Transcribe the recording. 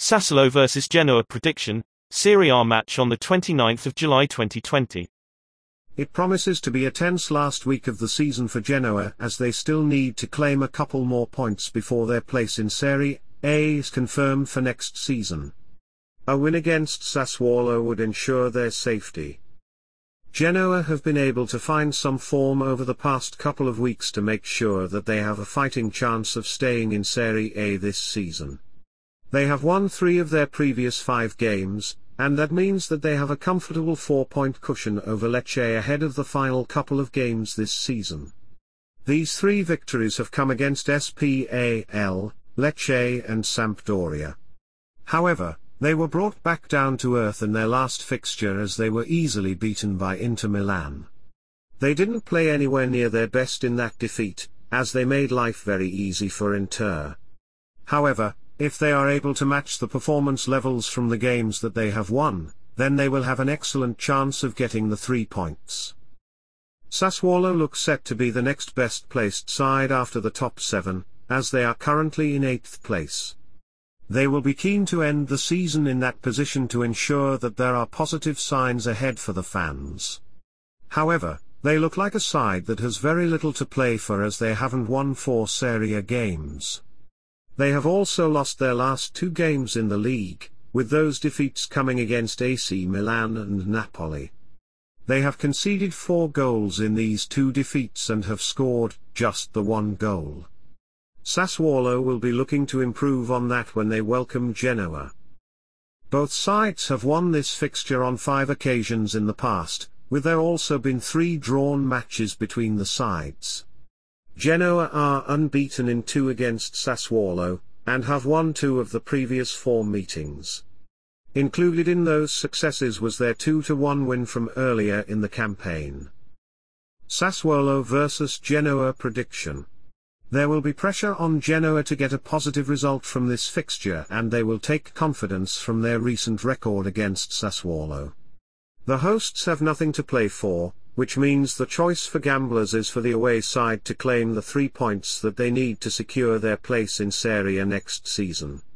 Sassuolo vs Genoa prediction, Serie A match on the 29th of July 2020. It promises to be a tense last week of the season for Genoa as they still need to claim a couple more points before their place in Serie A is confirmed for next season. A win against Sassuolo would ensure their safety. Genoa have been able to find some form over the past couple of weeks to make sure that they have a fighting chance of staying in Serie A this season. They have won 3 of their previous 5 games, and that means that they have a comfortable 4-point cushion over Lecce ahead of the final couple of games this season. These 3 victories have come against Spal, Lecce and Sampdoria. However, they were brought back down to earth in their last fixture as they were easily beaten by Inter Milan. They didn't play anywhere near their best in that defeat, as they made life very easy for Inter. However, if they are able to match the performance levels from the games that they have won, then they will have an excellent chance of getting the 3 points. Sassuolo look set to be the next best placed side after the top 7, as they are currently in 8th place. They will be keen to end the season in that position to ensure that there are positive signs ahead for the fans. However, they look like a side that has very little to play for as they haven't won 4 Serie A games. They have also lost their last 2 games in the league, with those defeats coming against AC Milan and Napoli. They have conceded 4 goals in these 2 defeats and have scored just the 1 goal. Sassuolo will be looking to improve on that when they welcome Genoa. Both sides have won this fixture on 5 occasions in the past, with there also been 3 drawn matches between the sides. Genoa are unbeaten in 2 against Sassuolo, and have won 2 of the previous 4 meetings. Included in those successes was their 2-1 win from earlier in the campaign. Sassuolo vs Genoa prediction. There will be pressure on Genoa to get a positive result from this fixture and they will take confidence from their recent record against Sassuolo. The hosts have nothing to play for, which means the choice for gamblers is for the away side to claim the 3 points that they need to secure their place in Serie A next season.